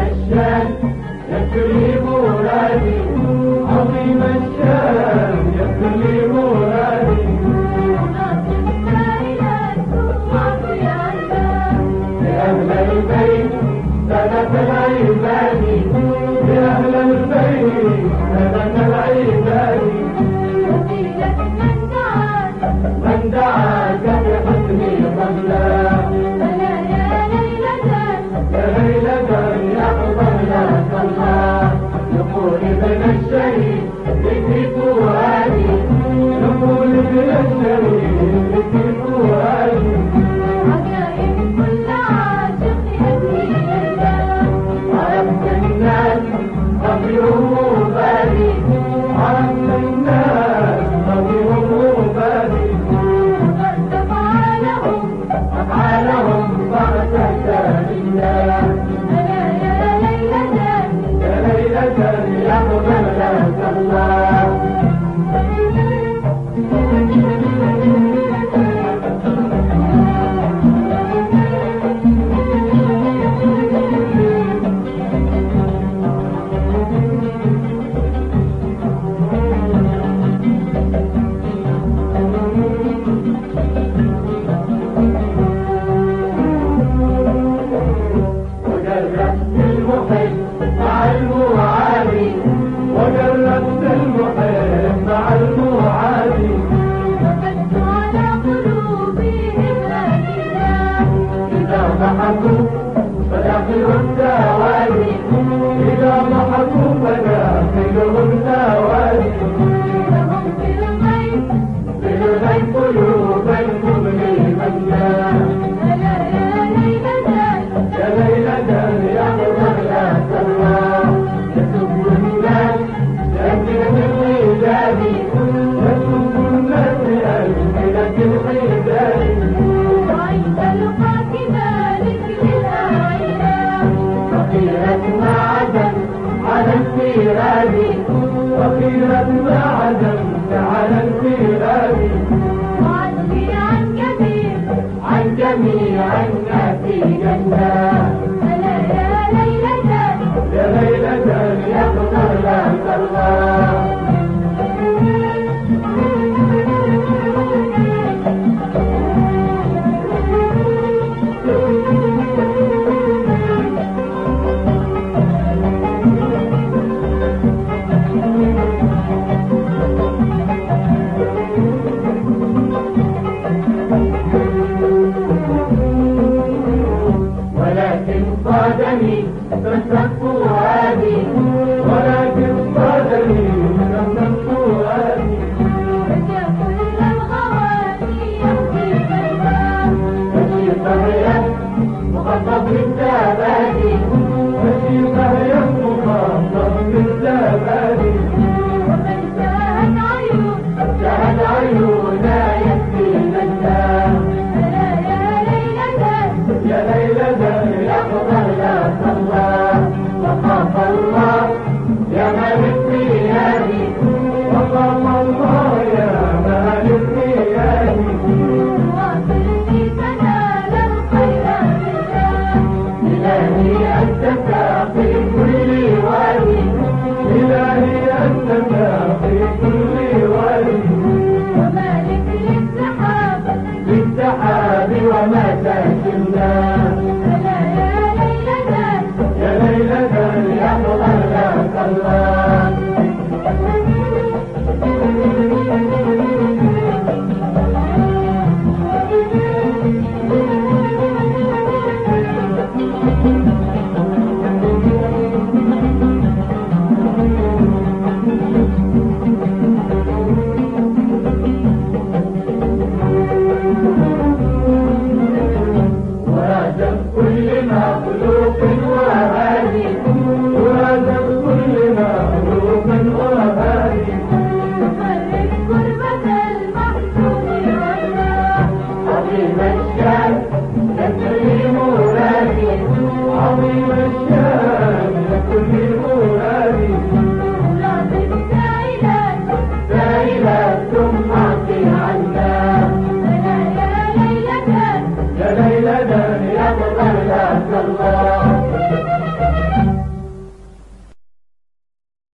الشان يكفي مرادي، عظيم الشان يكفي مرادي. لأهل البيت سادة العباد، لأهل البيت سادة العباد. من دعاك بحسن صلى، يا ليلة يحضر لك الله. يقول ابن الشهيد في فؤادي، يقول ابن الشهيد في فؤادي. عرفت الناس ضميرهم بادي، عرفت الناس ضميرهم بادي. أفعالهم صارت لله، يا ليلة يقبل لك الله. وجربت المحب مع المعادي، وقدت على قلوبهم هادنا. إذا ضحكوا فداخلهم سوادي، إذا ضحكوا فداخلهم سوادي. لهم في الغيب قلوب المؤمن منا، ألا يا ليلة يا ليلة يحضر لك الله. يسب الناس لأمثلة الحجاب، يسب الناس لأمثلة الحجاب. رأيت لقاك ذلك للأعيان. فقيرة ما عزمت على انفراد، فقيرة ما عزمت على انفراد. وعزي عن جميع الناس جنات، ألا يا ليلة يا ليلة يغفر لك الله. ولكن صادني تمسك فؤادي، ولكن صادني تمسك فؤادي. فجاء كل الغواني يمضي بالباب. مشي صهيا مخطط بالزبادي، مشي صهيا مخطط بالزبادي. ومن شاهد عيونا يكفينا النار، ألا يا ليلة يا ليلة يغفر لك الله. وخاف الله يا مالك ثيابي، وخاف الله يا مالك ثيابي. واصلني تنال الخيرات الله. إلهي أنت في كل وادي، إلهي أنت في كل وادي. ومالك للسحاب وما تهشمنا، ألا يا ليلة يا ليلة يغفر لك الله. ورجب كل ما